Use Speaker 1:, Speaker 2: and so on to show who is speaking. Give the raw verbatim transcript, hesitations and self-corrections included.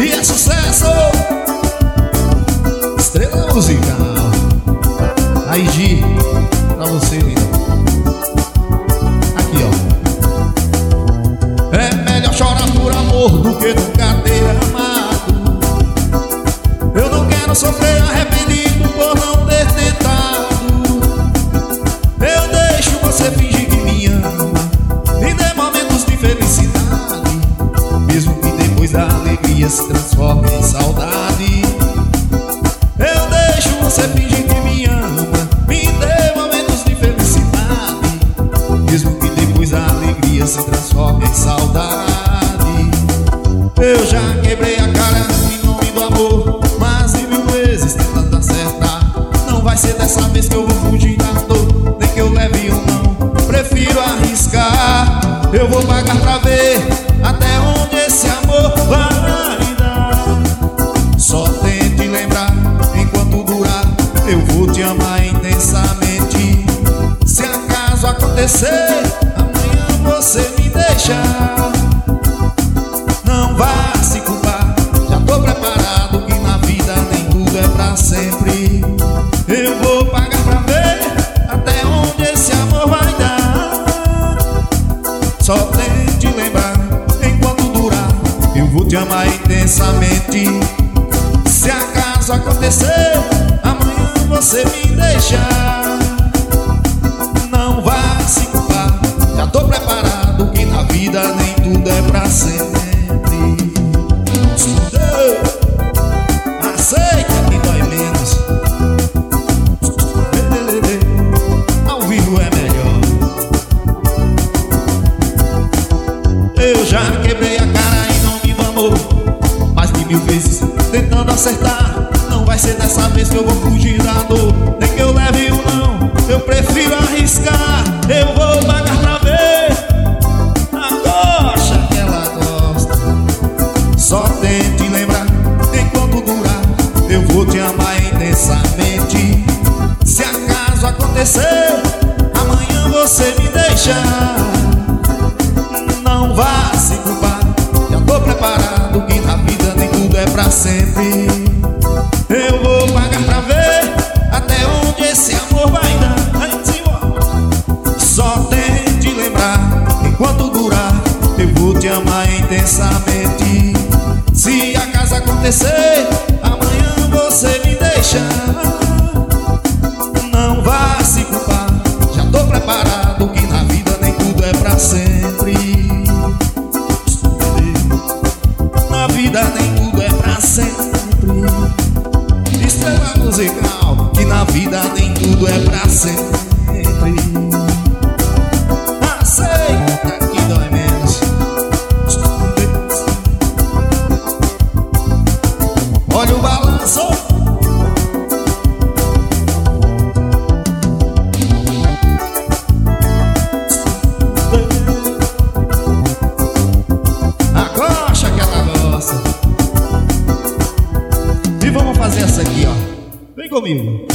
Speaker 1: E é sucesso! Estrela musical. Aí, Gi, pra você, linda. Aqui, ó. É melhor chorar por amor do que nunca ter amado. Eu não quero sofrer arrependido por não ter tentado. Eu deixo você fingir que me ama e dê momentos de felicidade, mesmo que depois da alegria se transforme em saudade. Eu deixo você fingir que me ama, me dê momentos de felicidade, mesmo que depois a alegria se transforme em saudade. Eu já quebrei a cara em nome do amor, mais de mil vezes tentando acertar. Não vai ser dessa vez que eu vou fugir da dor, nem que eu leve ou não, prefiro arriscar. Eu vou pagar pra ver até onde esse amor vai dar. Só tente lembrar enquanto durar, eu vou te amar intensamente. Se acaso acontecer, amanhã você me deixar, não vá se culpar, já tô preparado que na vida nem tudo é pra sempre. Eu vou pagar pra ver até onde esse amor vai dar. Só tente lembrar enquanto durar, eu vou te amar intensamente. Se acaso acontecer, amanhã você me deixar, não vá se culpar, já tô preparado que na vida nem tudo é pra sempre. Aceita que dói menos, ao vivo é melhor. Eu já quebrei a cara em nome do amor, mais de mil vezes tentando acertar. Não vai ser dessa vez que eu vou fugir da dor, nem que eu leve ou não, eu prefiro arriscar. Eu vou pagar pra ver a coxa que ela gosta. Só tente lembrar enquanto durar, eu vou te amar intensamente. Se acaso acontecer, amanhã você me deixar, não vá se culpar, já tô preparado que na vida nem tudo é pra sempre. Eu vou pagar pra ver até onde esse amor vai dar. Só tente lembrar enquanto durar, eu vou te amar intensamente. Se acaso acontecer, amanhã você me deixar, não vá se culpar, já tô preparado que na vida nem tudo é pra sempre. Na vida nem tudo é pra sempre. Estrela musical, que na vida nem tudo é pra sempre. Aceita que dói menos. Olha o balanço. A coxa que ela gosta. E vamos fazer essa aqui, ó. Vem comigo.